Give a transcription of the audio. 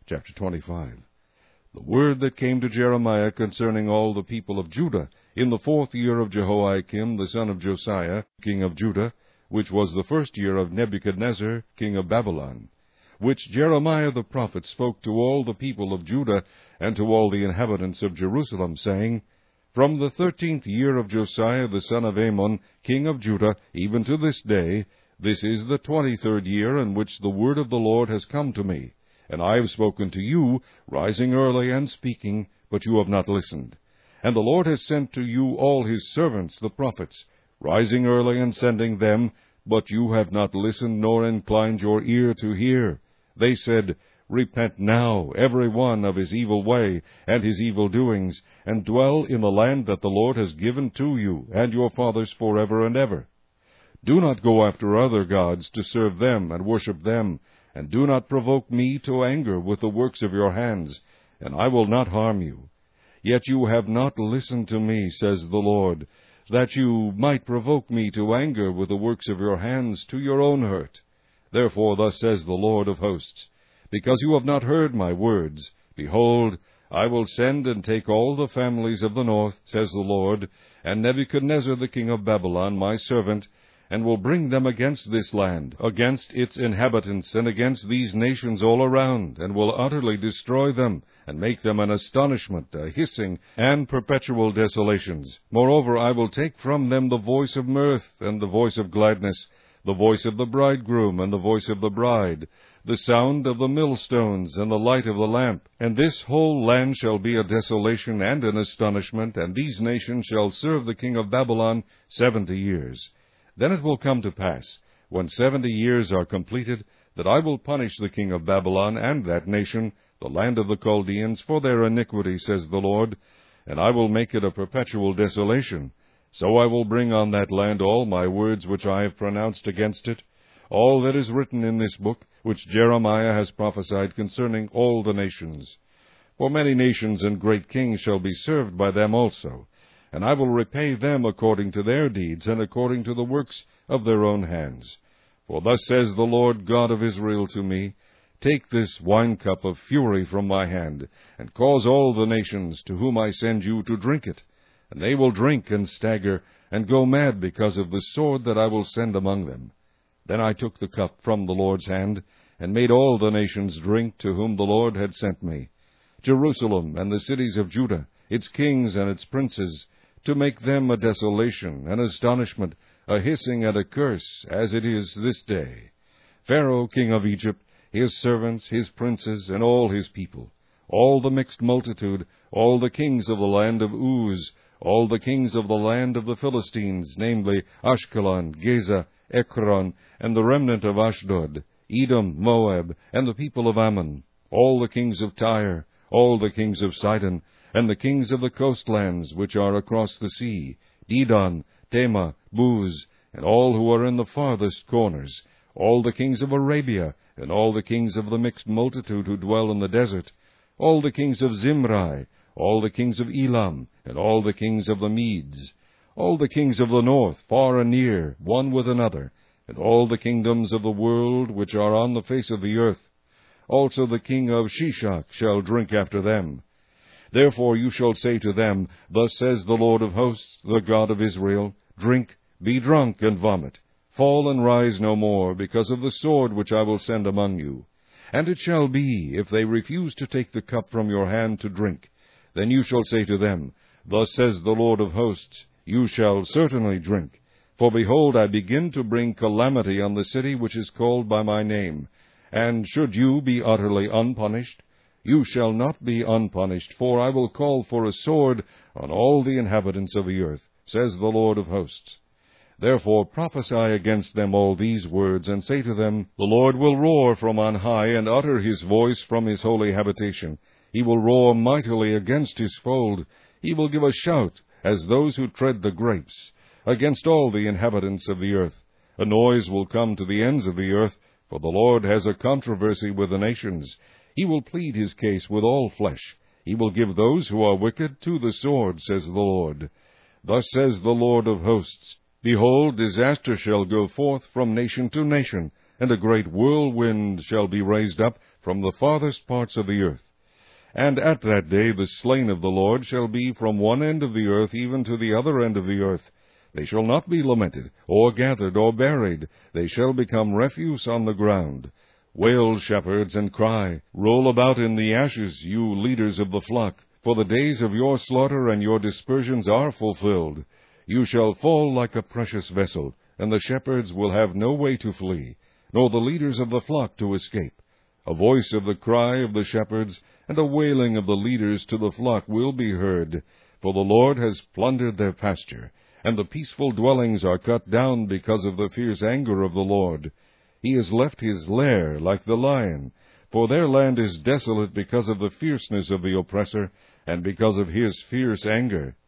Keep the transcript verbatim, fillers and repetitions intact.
Chapter twenty-five. The word that came to Jeremiah concerning all the people of Judah, in the fourth year of Jehoiakim the son of Josiah, king of Judah, which was the first year of Nebuchadnezzar, king of Babylon, which Jeremiah the prophet spoke to all the people of Judah, and to all the inhabitants of Jerusalem, saying, From the thirteenth year of Josiah the son of Ammon, king of Judah, even to this day, this is the twenty-third year in which the word of the Lord has come to me. And I have spoken to you, rising early and speaking, but you have not listened. And the Lord has sent to you all his servants, the prophets, rising early and sending them, but you have not listened nor inclined your ear to hear. They said, Repent now, every one of his evil way and his evil doings, and dwell in the land that the Lord has given to you and your fathers forever and ever. Do not go after other gods to serve them and worship them, and do not provoke me to anger with the works of your hands, and I will not harm you. Yet you have not listened to me, says the Lord, that you might provoke me to anger with the works of your hands to your own hurt. Therefore thus says the Lord of hosts, Because you have not heard my words, behold, I will send and take all the families of the north, says the Lord, and Nebuchadnezzar the king of Babylon, my servant, and will bring them against this land, against its inhabitants, and against these nations all around, and will utterly destroy them, and make them an astonishment, a hissing, and perpetual desolations. Moreover, I will take from them the voice of mirth, and the voice of gladness, the voice of the bridegroom, and the voice of the bride, the sound of the millstones, and the light of the lamp. And this whole land shall be a desolation and an astonishment, and these nations shall serve the king of Babylon seventy years. Then it will come to pass, when seventy years are completed, that I will punish the king of Babylon and that nation, the land of the Chaldeans, for their iniquity, says the Lord, and I will make it a perpetual desolation. So I will bring on that land all my words which I have pronounced against it, all that is written in this book, which Jeremiah has prophesied concerning all the nations. For many nations and great kings shall be served by them also, and I will repay them according to their deeds, and according to the works of their own hands. For thus says the Lord God of Israel to me, Take this wine-cup of fury from my hand, and cause all the nations to whom I send you to drink it. And they will drink and stagger, and go mad because of the sword that I will send among them. Then I took the cup from the Lord's hand, and made all the nations drink to whom the Lord had sent me, Jerusalem and the cities of Judah, its kings and its princes, to make them a desolation, an astonishment, a hissing and a curse, as it is this day. Pharaoh king of Egypt, his servants, his princes, and all his people, all the mixed multitude, all the kings of the land of Uz, all the kings of the land of the Philistines, namely Ashkelon, Gaza, Ekron, and the remnant of Ashdod, Edom, Moab, and the people of Ammon, all the kings of Tyre, all the kings of Sidon, and the kings of the coastlands which are across the sea, Dedan, Tema, Buz, and all who are in the farthest corners, all the kings of Arabia, and all the kings of the mixed multitude who dwell in the desert, all the kings of Zimri, all the kings of Elam, and all the kings of the Medes, all the kings of the north, far and near, one with another, and all the kingdoms of the world which are on the face of the earth. Also the king of Shishak shall drink after them. Therefore you shall say to them, Thus says the Lord of hosts, the God of Israel, Drink, be drunk, and vomit. Fall and rise no more, because of the sword which I will send among you. And it shall be, if they refuse to take the cup from your hand to drink, then you shall say to them, Thus says the Lord of hosts, You shall certainly drink. For behold, I begin to bring calamity on the city which is called by my name. And should you be utterly unpunished? You shall not be unpunished, for I will call for a sword on all the inhabitants of the earth, says the Lord of hosts. Therefore prophesy against them all these words, and say to them, The Lord will roar from on high, and utter his voice from his holy habitation. He will roar mightily against his fold. He will give a shout, as those who tread the grapes, against all the inhabitants of the earth. A noise will come to the ends of the earth, for the Lord has a controversy with the nations. He will plead his case with all flesh. He will give those who are wicked to the sword, says the Lord. Thus says the Lord of hosts, Behold, disaster shall go forth from nation to nation, and a great whirlwind shall be raised up from the farthest parts of the earth. And at that day the slain of the Lord shall be from one end of the earth even to the other end of the earth. They shall not be lamented, or gathered, or buried. They shall become refuse on the ground. Wail, shepherds, and cry. Roll about in the ashes, you leaders of the flock. For the days of your slaughter and your dispersions are fulfilled. You shall fall like a precious vessel, and the shepherds will have no way to flee, nor the leaders of the flock to escape. A voice of the cry of the shepherds, and a wailing of the leaders to the flock will be heard, for the Lord has plundered their pasture, and the peaceful dwellings are cut down because of the fierce anger of the Lord. He has left his lair like the lion, for their land is desolate because of the fierceness of the oppressor, and because of his fierce anger.